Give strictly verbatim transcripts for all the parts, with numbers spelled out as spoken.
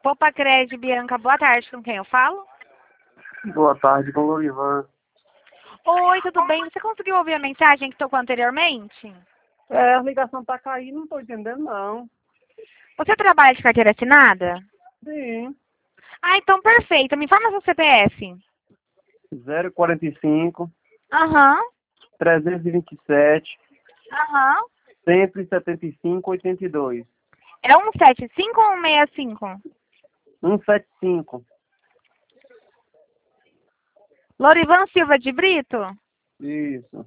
Poupa Crédito, Bianca, boa tarde, com quem eu falo? Boa tarde, com o Lorivan. Oi, tudo bem? Você conseguiu ouvir a mensagem que tocou anteriormente? É, a ligação tá caindo, não tô entendendo não. Você trabalha de carteira assinada? Sim. Ah, então perfeito. Me fala seu C P F. zero quarenta e cinco, Aham, trezentos e vinte e sete, aham. cento e setenta e cinco, oitenta e dois. É cento e setenta e cinco ou cento e sessenta e cinco? cento e setenta e cinco. Lorivan Silva de Brito? Isso.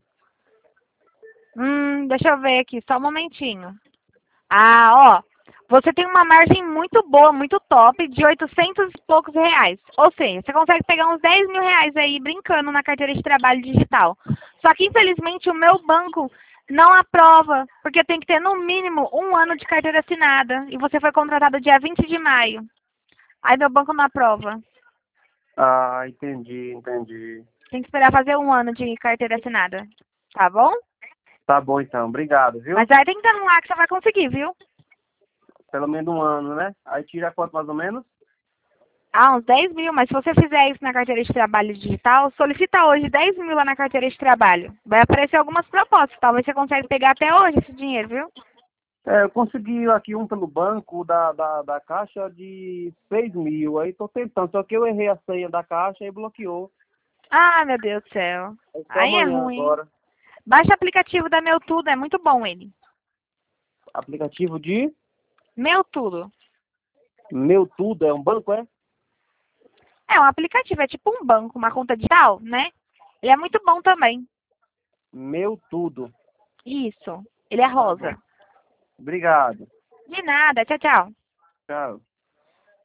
Hum, deixa eu ver aqui, só um momentinho. Ah, ó. Você tem uma margem muito boa, muito top, de oitocentos e poucos reais. Ou seja, você consegue pegar uns dez mil reais aí brincando na carteira de trabalho digital. Só que, infelizmente, o meu banco não aprova, porque tem que ter, no mínimo, um ano de carteira assinada. E você foi contratado dia vinte de maio. Aí meu banco não aprova. Ah, entendi, entendi. Tem que esperar fazer um ano de carteira assinada. Tá bom? Tá bom então, obrigado, Mas viu? aí tem que estar lá que você vai conseguir, viu? Pelo menos um ano, né? Aí tira quanto mais ou menos? Ah, uns dez mil, mas se você fizer isso na carteira de trabalho digital, solicita hoje dez mil lá na carteira de trabalho. Vai aparecer algumas propostas, talvez você consiga pegar até hoje esse dinheiro, viu? É, eu consegui aqui um pelo banco da, da, da caixa de seis mil. Aí tô tentando, só que eu errei a senha da caixa e bloqueou. Ah, meu Deus do céu. É só Aí é amanhã ruim, hein? agora. Baixa o aplicativo da Meu Tudo, é muito bom ele. Aplicativo de Meu Tudo. Meu Tudo, é um banco, é? É um aplicativo, é tipo um banco, uma conta digital, né? Ele é muito bom também. Meu Tudo. Isso. Ele é Tá bom. rosa. Obrigado. De nada, tchau, tchau. Tchau.